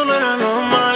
esto no era normal.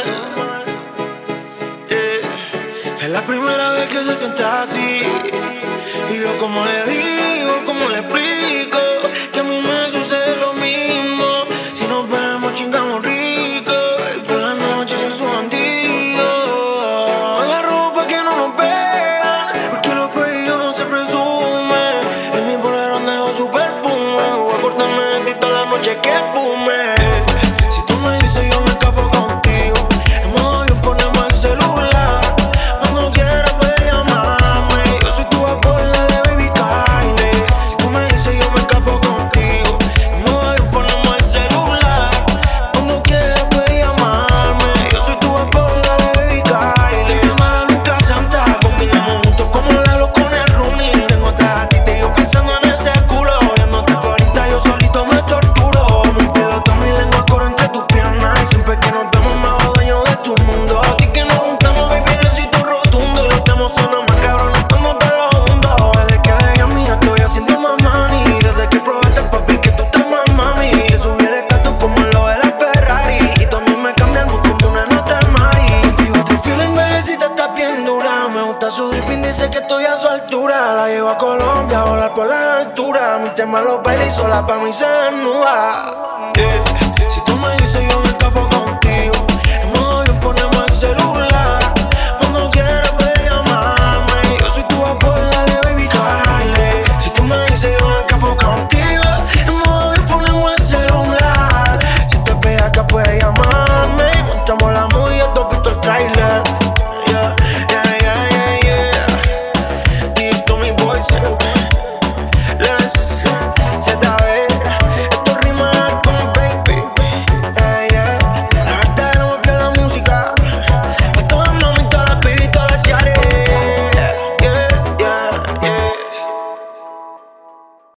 Es la primera vez que se siente así. Y yo como le digo, como le explico, que a mí me sucede lo mismo. Si nos vemos chingamos rico, y por la noche se suban tíos. La ropa que no nos vean, porque los pedidos no se presumen. En mi polerón dejo su perfume. Me voy a cortarme de ti toda la noche que fume. Si tú me dices yo me escapo contigo, en modo avión ponemos el celular. Cuando quieras puedes llamarme, yo soy tu apoyo, dale baby Kylie. Si tú me dices yo me escapo contigo, en modo avión ponemos el celular. Cuando quieras puedes llamarme, yo soy tu apoyo, dale baby Kylie. Si mala nunca santa, combinamos juntos como Lalo con el Rooney. Tengo atrás a ti y yo pensando en ese culo. Viéndote por ahorita yo solito me torturo. Mi pelota, mi lengua corre entre tus piernas, y siempre que nos vemos me hago dueño de tu mundo. Así que nos juntamos, baby, besito rotundo. Y los demos suenan más cabrones cuando te lo hundo. Desde que veía mía estoy haciendo más money. Desde que probaste, papi, que tú estás más mami. Te subí el estatus como en lo de la Ferrari, y también me cambia el mood como una nota al Mari. Contigo te feeling, bebecita, estás bien dura. Me gusta su dripping, dice que estoy a su altura. La llevo a Colombia a volar por la altura. Mi tema los baila y sola pa' mí se desnuda.